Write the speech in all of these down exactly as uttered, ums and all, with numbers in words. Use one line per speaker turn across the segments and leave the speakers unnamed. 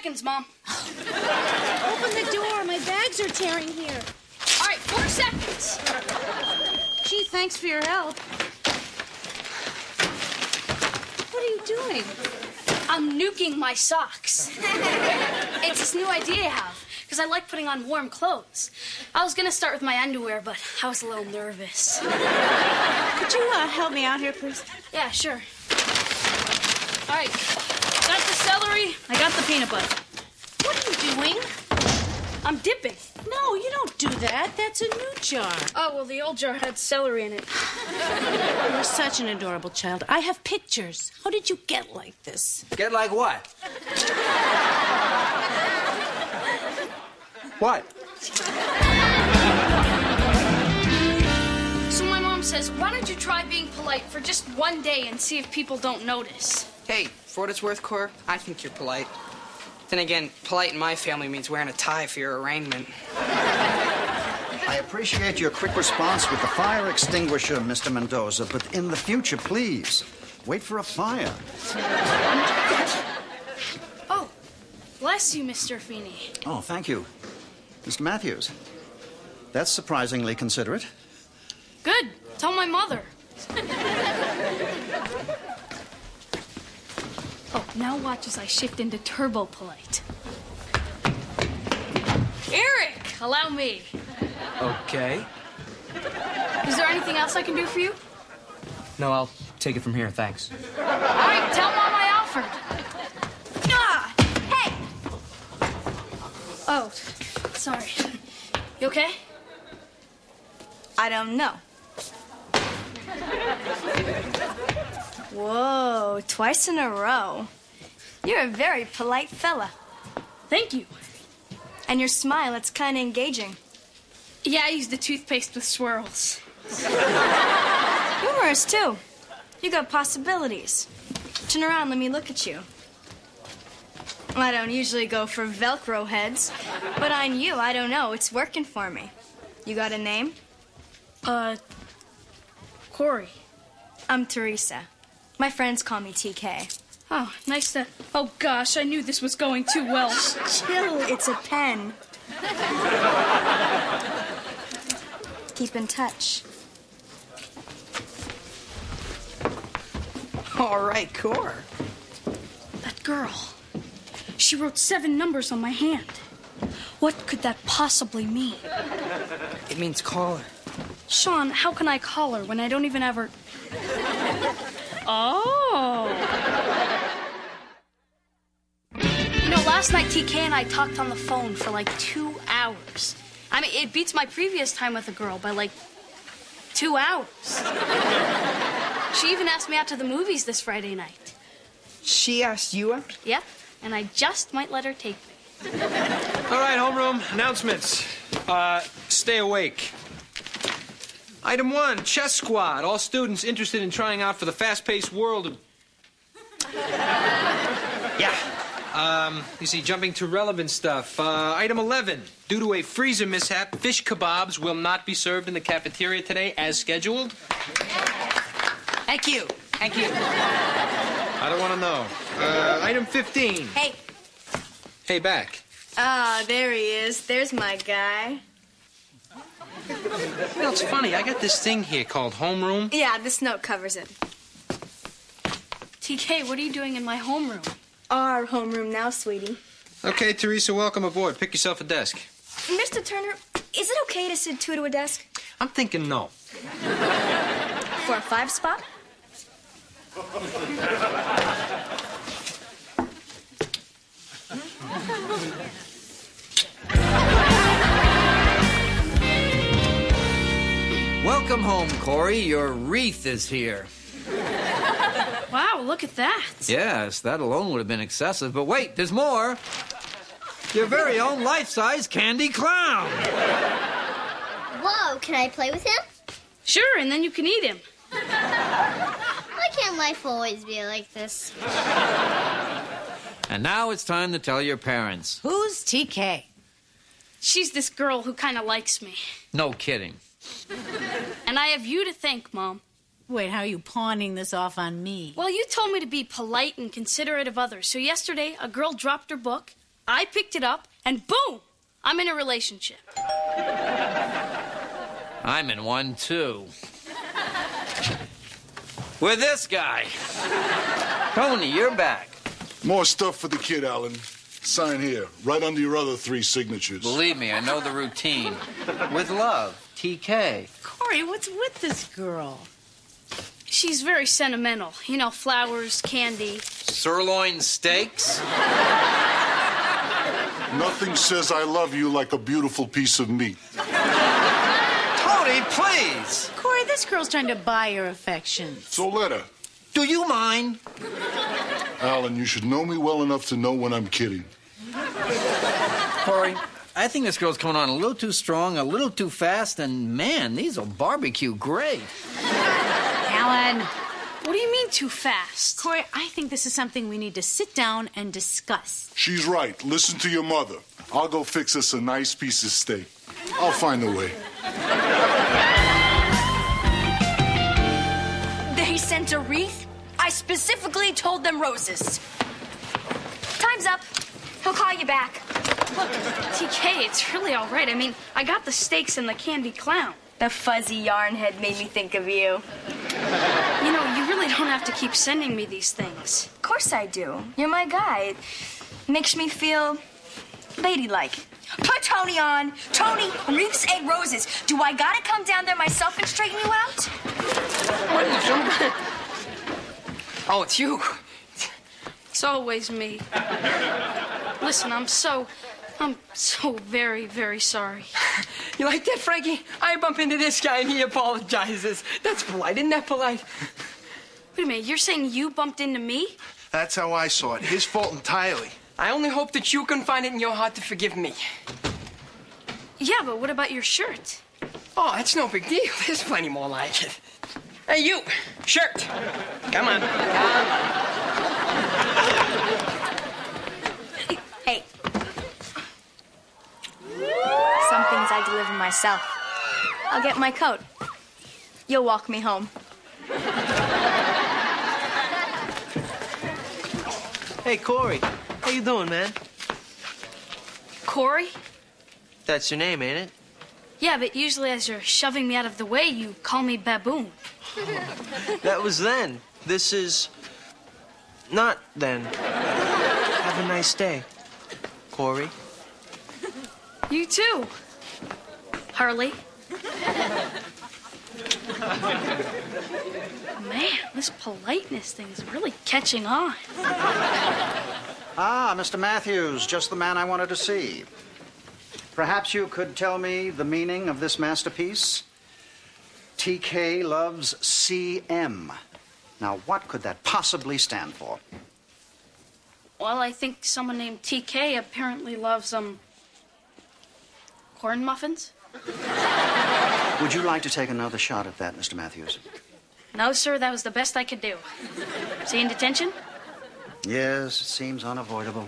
seconds, Mom.
Open the door. My bags are tearing here.
All right, four seconds.
Gee, thanks for your help. What are you doing?
I'm nuking my socks. It's this new idea I have, because I like putting on warm clothes. I was going to start with my underwear, but I was a little nervous.
Could you uh, help me out here, please?
Yeah, sure. All right. Got the celery. I got the peanut butter.
What are you doing?
I'm dipping.
No, you don't do that. That's a new jar.
Oh, well, the old jar had celery in it.
You're such an adorable child. I have pictures. How did you get like this?
Get like what? What?
So my mom says, why don't you try being polite for just one day and see if people don't notice?
Hey, for what it's worth, Cor, I think you're polite. Then again, polite in my family means wearing a tie for your arraignment.
I appreciate your quick response with the fire extinguisher, Mister Mendoza, but in the future, please, wait for a fire.
Oh, bless you, Mister Feeney.
Oh, thank you. Mister Matthews, that's surprisingly considerate.
Good. Tell my mother. Oh, now watch as I shift into turbo polite. Eric, allow me.
Okay.
Is there anything else I can do for you?
No, I'll take it from here, thanks.
All right, tell Mom I offered. Ah! Hey! Oh, sorry. You okay?
I don't know. Whoa, twice in a row. You're a very polite fella.
Thank you.
And your smile, it's kind of engaging.
Yeah, I used the toothpaste with swirls.
Humorous, too. You got possibilities. Turn around, let me look at you. I don't usually go for Velcro heads, but on you, I don't know. It's working for me. You got a name?
Uh, Corey.
I'm Teresa. My friends call me T K.
Oh, nice to... Oh, gosh, I knew this was going too well.
Chill, it's a pen. Keep in touch.
All right, Cor.
That girl. She wrote seven numbers on my hand. What could that possibly mean?
It means call her.
Sean, how can I call her when I don't even have her... Oh. You know, last night T K and I talked on the phone for like two hours. I mean, it beats my previous time with a girl by like two hours. She even asked me out to the movies this Friday night.
She asked you out?
Yep, and I just might let her take me.
All right, homeroom, announcements. Uh, stay awake. Item one, chess squad. All students interested in trying out for the fast-paced world of... Yeah. Um, you see, jumping to relevant stuff. Uh, item eleven, due to a freezer mishap, fish kebabs will not be served in the cafeteria today as scheduled.
Thank you. Thank you.
I don't want to know. Uh, item fifteen.
Hey.
Hey, back.
Ah, there he is. There's my guy.
You know, it's funny. I got this thing here called homeroom.
Yeah, this note covers it.
T K, what are you doing in my homeroom?
Our homeroom now, sweetie.
Okay, Teresa, welcome aboard. Pick yourself a desk.
Mister Turner, is it okay to sit two to a desk?
I'm thinking no.
For a five spot?
Welcome home, Corey. Your wreath is here.
Wow, look at that.
Yes, that alone would have been excessive. But wait, there's more. Your very own life-size candy clown.
Whoa, can I play with him?
Sure, and then you can eat him.
Why can't life always be like this?
And now it's time to tell your parents.
Who's T K?
She's this girl who kind of likes me.
No kidding.
And I have you to thank, Mom.
Wait, how are you pawning this off on me?
Well, you told me to be polite and considerate of others. So yesterday, a girl dropped her book, I picked it up, and boom, I'm in a relationship.
I'm in one, too. With this guy. Tony, you're back.
More stuff for the kid, Alan. Sign here, right under your other three signatures.
Believe me, I know the routine. With love, T K.
Corey, what's with this girl?
She's very sentimental. You know, flowers, candy.
Sirloin steaks?
Nothing says I love you like a beautiful piece of meat.
Tony, please!
Corey, this girl's trying to buy your affections.
So let her.
Do you mind?
Alan, you should know me well enough to know when I'm kidding.
Corey, I think this girl's coming on a little too strong, a little too fast, and man, these will barbecue great.
Alan.
What do you mean too fast?
Corey, I think this is something we need to sit down and discuss.
She's right. Listen to your mother. I'll go fix us a nice piece of steak. I'll find a way.
They sent a wreath? I specifically told them roses. Time's up. He'll call you back.
Look, T K, it's really all right. I mean, I got the steaks and the candy clown.
The fuzzy yarn head made me think of you.
You know, you really don't have to keep sending me these things.
Of course I do. You're my guy. It makes me feel ladylike. Put Tony on. Tony, wreaths and roses. Do I gotta come down there myself and straighten you out?
What is it? Oh, it's you.
It's always me. Listen, I'm so, I'm so very, very sorry.
You like that, Frankie? I bump into this guy and he apologizes. That's polite. Isn't that polite?
Wait a minute, you're saying you bumped into me?
That's how I saw it. His fault entirely.
I only hope that you can find it in your heart to forgive me.
Yeah, but what about your shirt?
Oh, that's no big deal. There's plenty more like it. Hey, you, shirt. Come on.
Hey. Some things I deliver myself. I'll get my coat. You'll walk me home.
Hey, Corey. How you doing, man?
Corey?
That's your name, ain't it?
Yeah, but usually as you're shoving me out of the way, you call me baboon.
That was then. This is not then. Have a nice day, Corey.
You too, Harley. Man, this politeness thing is really catching on.
Ah, Mister Matthews, just the man I wanted to see. Perhaps you could tell me the meaning of this masterpiece? T K loves C M. Now, what could that possibly stand for?
Well, I think someone named T K apparently loves, um, corn muffins.
Would you like to take another shot at that, Mister Matthews?
No, sir, that was the best I could do. Is he in detention?
Yes, it seems unavoidable.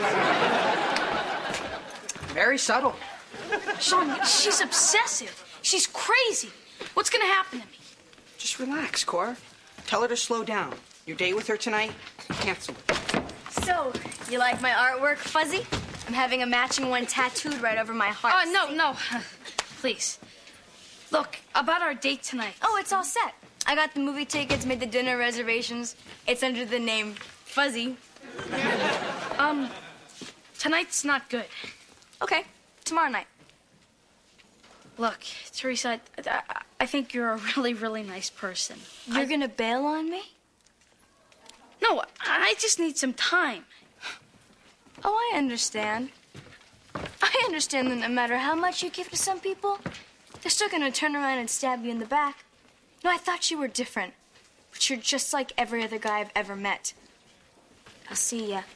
Very subtle.
Sean, she's obsessive. She's crazy. What's gonna happen to me?
Just relax, Cora. Tell her to slow down. Your date with her tonight, cancel it.
So, you like my artwork, Fuzzy? I'm having a matching one tattooed right over my heart.
Oh, no, no. Please. Look, about our date tonight.
Oh, it's all set. I got the movie tickets, made the dinner reservations. It's under the name Fuzzy.
Um, tonight's not good.
Okay, tomorrow night.
Look, Teresa, I, I, I think you're a really, really nice person.
You're
I...
gonna bail on me?
No, I just need some time.
Oh, I understand. I understand that no matter how much you give to some people, they're still gonna turn around and stab you in the back. No, I thought you were different. But you're just like every other guy I've ever met. I'll see ya.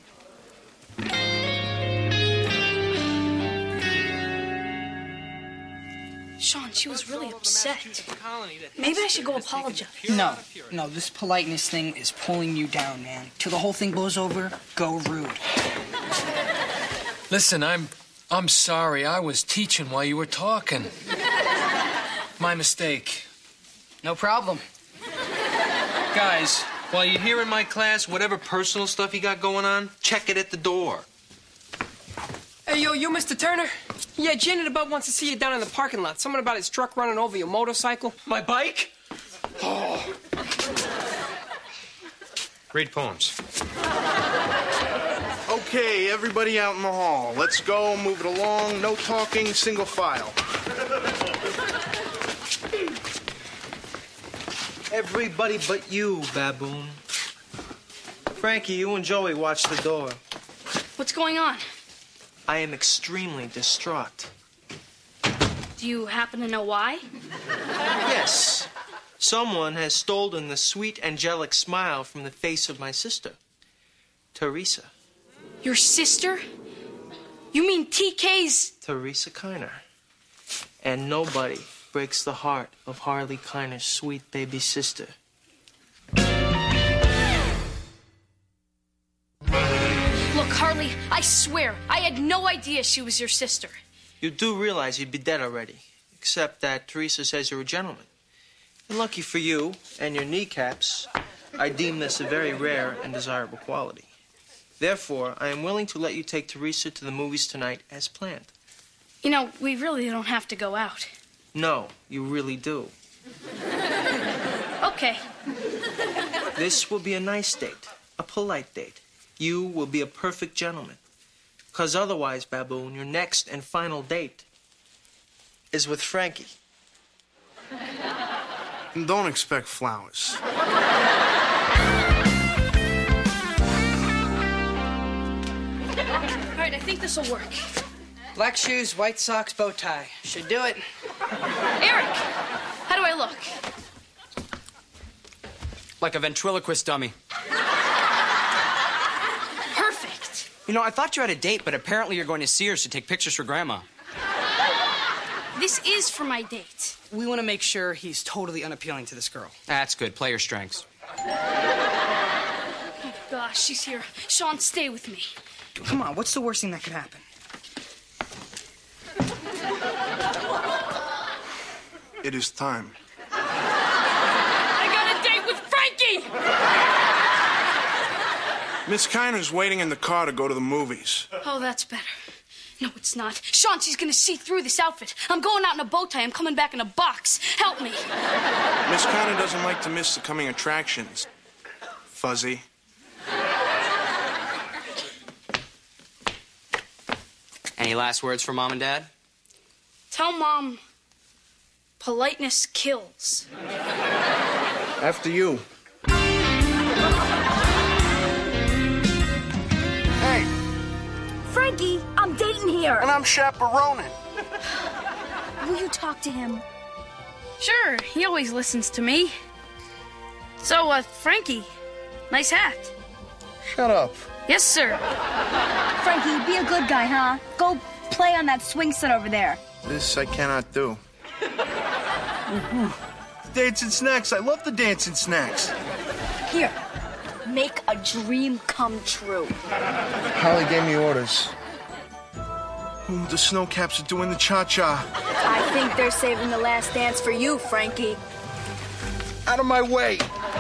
Sean, she was really upset. Maybe I should go apologize.
No, no, this politeness thing is pulling you down, man. Till the whole thing blows over, go rude.
Listen, I'm I'm sorry. I was teaching while you were talking. My mistake.
No problem.
Guys, while you're here in my class, whatever personal stuff you got going on, check it at the door.
Hey, yo, you, Mister Turner? Yeah, Janet about wants to see you down in the parking lot. Something about his truck running over your motorcycle.
My bike? Oh. Read poems.
Okay, everybody out in the hall. Let's go, move it along. No talking, single file.
Everybody but you, baboon. Frankie, you and Joey watch the door.
What's going on?
I am extremely distraught.
Do you happen to know why?
Yes. Someone has stolen the sweet, angelic smile from the face of my sister, Teresa.
Your sister? You mean T K's...
Teresa Kiner. And nobody breaks the heart of Harley Kiner's sweet baby sister.
Look, Harley, I swear, I had no idea she was your sister.
You do realize you'd be dead already, except that Teresa says you're a gentleman. And lucky for you and your kneecaps, I deem this a very rare and desirable quality. Therefore, I am willing to let you take Teresa to the movies tonight as planned.
You know, we really don't have to go out.
No, you really do.
Okay.
This will be a nice date, a polite date. You will be a perfect gentleman. Because otherwise, baboon, your next and final date is with Frankie.
And don't expect flowers.
All right, I think this will work.
Black shoes, white socks, bow tie. Should do it.
Eric, how do I look?
Like a ventriloquist dummy.
Perfect.
You know, I thought you had a date, but apparently you're going to Sears to take pictures for Grandma.
This is for my date.
We want to make sure he's totally unappealing to this girl.
That's good. Play your strengths.
Oh, gosh, she's here. Sean, stay with me.
Come on, what's the worst thing that could happen?
It is time.
I got a date with Frankie!
Miss Kiner's waiting in the car to go to the movies.
Oh, that's better. No, it's not. Sean, she's gonna see through this outfit. I'm going out in a bow tie. I'm coming back in a box. Help me.
Miss Kiner doesn't like to miss the coming attractions. Fuzzy.
Any last words for Mom and Dad?
Tell Mom, politeness kills.
After you. Hey.
Frankie, I'm dating here.
And I'm chaperoning.
Will you talk to him?
Sure, he always listens to me. So, uh, Frankie, nice hat.
Shut up.
Yes, sir.
Frankie, be a good guy, huh? Go play on that swing set over there.
This I cannot do.
Mm-hmm. Dancing snacks. I love the dancing snacks.
Here, make a dream come true.
Holly gave me orders. Ooh, the Snowcaps are doing the cha-cha.
I think they're saving the last dance for you, Frankie.
Out of my way.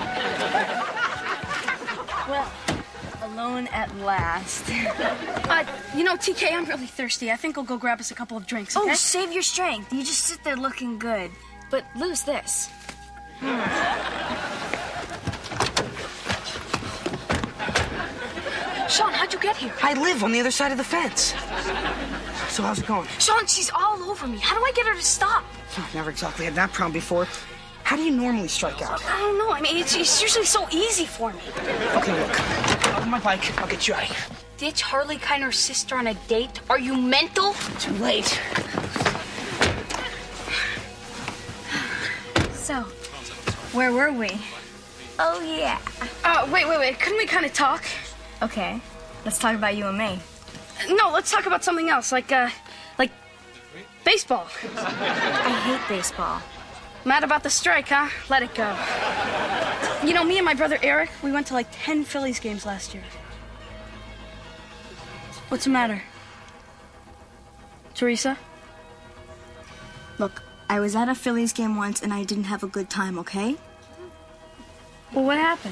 Well, alone at last.
uh, you know, T K, I'm really thirsty. I think I'll go grab us a couple of drinks, okay?
Oh, save your strength. You just sit there looking good. But lose this.
Sean, how'd you get here?
I live on the other side of the fence. So how's it going?
Sean, she's all over me. How do I get her to stop?
I've never exactly had that problem before. How do you normally strike out?
I don't know. I mean, it's, it's usually so easy for me.
Okay, look. I'll get my bike. I'll get you out of here.
Ditch Harley Kiner's sister on a date? Are you mental?
Too late.
So, where were we? Oh, yeah.
Uh, wait, wait, wait. Couldn't we kind of talk?
Okay. Let's talk about you and me.
No, let's talk about something else, like, uh, like baseball.
I hate baseball.
Mad about the strike, huh? Let it go. You know, me and my brother Eric, we went to like ten Phillies games last year. What's the matter? Teresa?
Look, I was at a Phillies game once and I didn't have a good time, okay?
Well, what happened?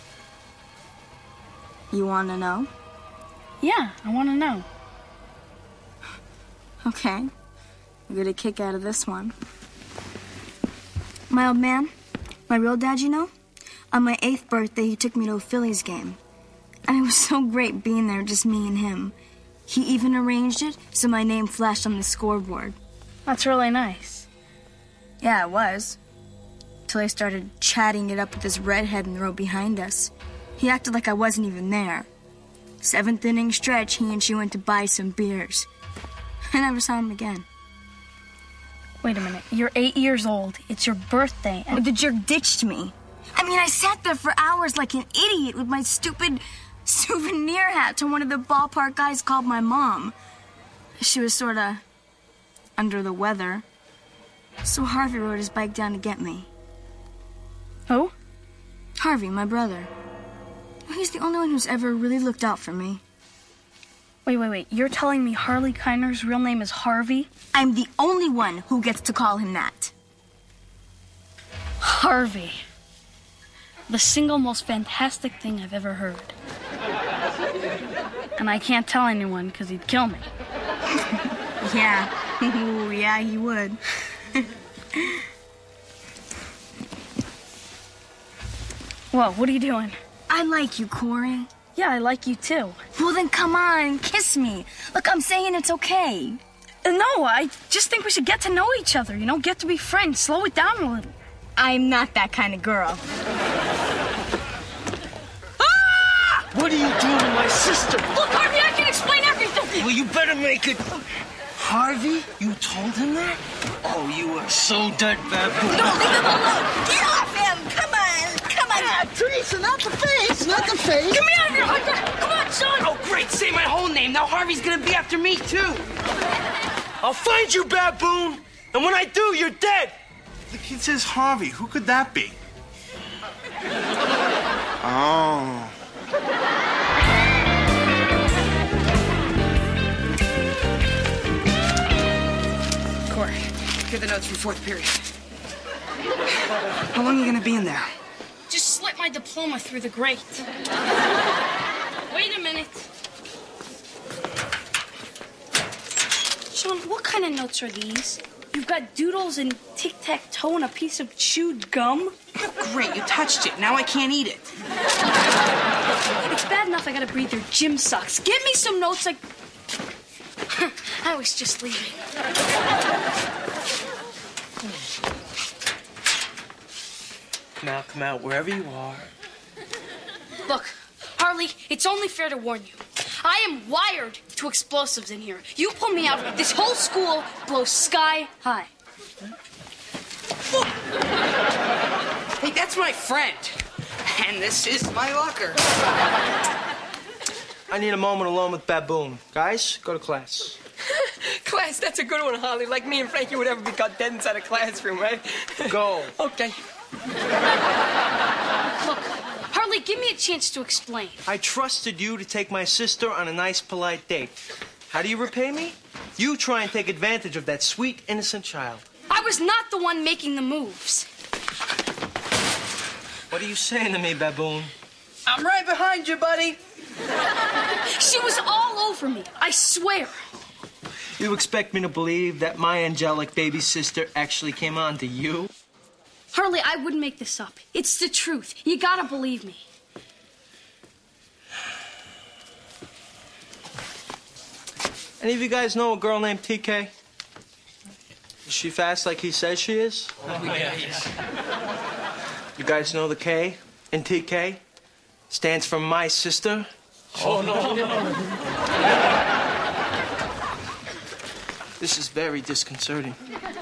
You want to know?
Yeah, I want to know.
Okay. I'll get a kick out of this one. My old man, my real dad, you know, on my eighth birthday, he took me to a Phillies game. And it was so great being there, just me and him. He even arranged it so my name flashed on the scoreboard.
That's really nice.
Yeah, it was. Till I started chatting it up with this redhead in the row behind us. He acted like I wasn't even there. Seventh inning stretch, he and she went to buy some beers. I never saw him again.
Wait a minute. You're eight years old. It's your birthday. And
the jerk ditched me. I mean, I sat there for hours like an idiot with my stupid souvenir hat till one of the ballpark guys called my mom. She was sort of under the weather. So Harvey rode his bike down to get me.
Who?
Harvey, my brother. He's the only one who's ever really looked out for me.
Wait, wait, wait. You're telling me Harley Kiner's real name is Harvey?
I'm the only one who gets to call him that.
Harvey. The single most fantastic thing I've ever heard. And I can't tell anyone because he'd kill me.
Yeah. Ooh, yeah, he would.
Whoa, what are you doing?
I like you, Corey.
Yeah, I like you too.
Well, then come on, kiss me. Look, I'm saying it's okay.
Uh, no, I just think we should get to know each other, you know, get to be friends, slow it down a little.
I'm not that kind of girl.
Ah! What are you doing to my sister?
Look, Harvey, I can explain everything.
Well, you better make it. Harvey, you told him that? Oh, you are so dead, baboon.
No, leave him alone. Get off him. Come on. Come on.
Ah, Teresa, not the face. Not the face.
Get me out of here, Hunter. Come on, son.
Oh, great. Say my whole name. Now Harvey's going to be after me, too.
I'll find you, baboon. And when I do, you're dead. The kid says Harvey. Who could that be? Oh.
Corey, here are the notes from fourth period. How long are you going to be in there?
Just slip my diploma through the grate. Wait a minute. Sean, what kind of notes are these? You've got doodles and tic-tac-toe and a piece of chewed gum?
Great, you touched it. Now I can't eat it.
It's bad enough I gotta breathe your gym socks. Give me some notes like... I was just leaving.
Now come out wherever you are.
Look, Harley, it's only fair to warn you. I am wired to explosives in here. You pull me out, this whole school blows sky high.
Hey, that's my friend. And this is my locker.
I need a moment alone with Baboon. Guys, go to class.
Class, that's a good one, Holly. Like me and Frankie would ever be caught dead inside a classroom, right?
Go.
Okay.
Look, Harley, give me a chance to explain.
I trusted you to take my sister on a nice, polite date. How do you repay me? You try and take advantage of that sweet, innocent child.
I was not the one making the moves.
What are you saying to me, Baboon?
I'm right behind you, buddy.
She was all over me, I swear.
You expect me to believe that my angelic baby sister actually came on to you?
Harley, I wouldn't make this up. It's the truth. You gotta believe me.
Any of you guys know a girl named T K? Is she fast like he says she is?
Oh, yes.
You guys know the K in T K? Stands for my sister.
Oh, no.
This is very disconcerting.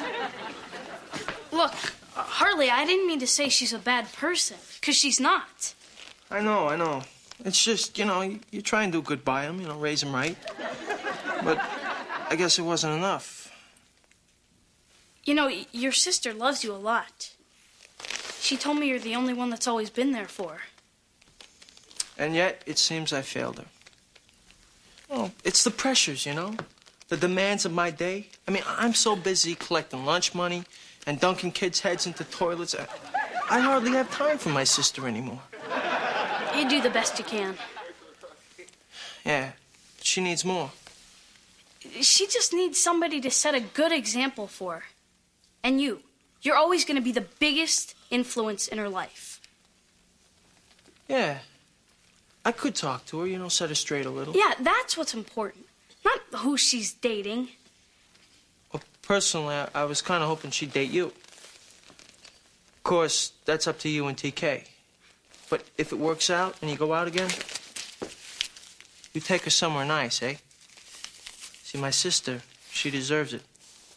Look, uh, Harley, I didn't mean to say she's a bad person, because she's not.
I know, I know. It's just, you know, you, you try and do good by him, you know, raise him right. But I guess it wasn't enough.
You know, y- your sister loves you a lot. She told me you're the only one that's always been there for her.
And yet, it seems I failed her. Oh, it's the pressures, you know? The demands of my day. I mean, I'm so busy collecting lunch money and dunking kids' heads into toilets. I, I hardly have time for my sister anymore.
You do the best you can.
Yeah, she needs more.
She just needs somebody to set a good example for her. And you. You're always going to be the biggest influence in her life.
Yeah. I could talk to her, you know, set her straight a little.
Yeah, that's what's important. Not who she's dating.
Well, personally, I, I was kind of hoping she'd date you. Of course, that's up to you and T K. But if it works out and you go out again, you take her somewhere nice, eh? See, my sister, she deserves it.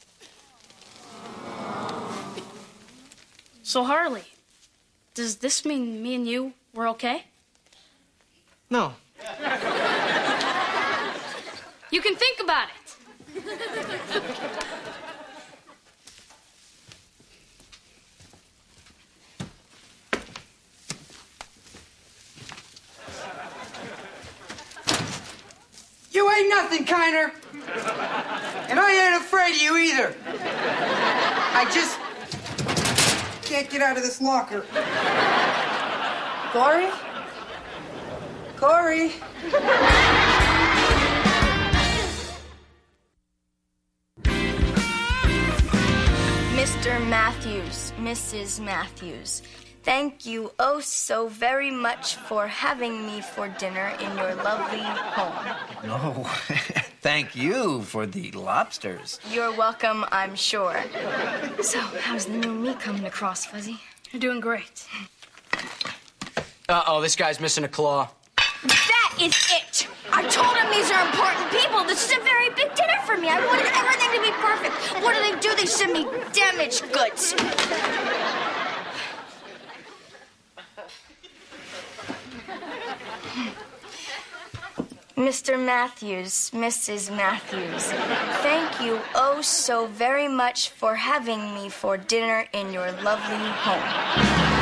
So, Harley, does this mean me and you were okay?
No.
You can think about it.
You ain't nothing, Kiner. And I ain't afraid of you either. I just can't get out of this locker. Corey? Corey?
Mister Matthews, Missus Matthews, thank you oh so very much for having me for dinner in your lovely home.
No, thank you for the lobsters.
You're welcome, I'm sure. So, how's the new me coming across, Fuzzy?
You're doing great.
Uh-oh, this guy's missing a claw.
That is it! I told him these are important people. This is a very big dinner for me. I wanted everything to be perfect. What do they do? They send me damaged goods. Mister Matthews, Missus Matthews, thank you oh so very much for having me for dinner in your lovely home.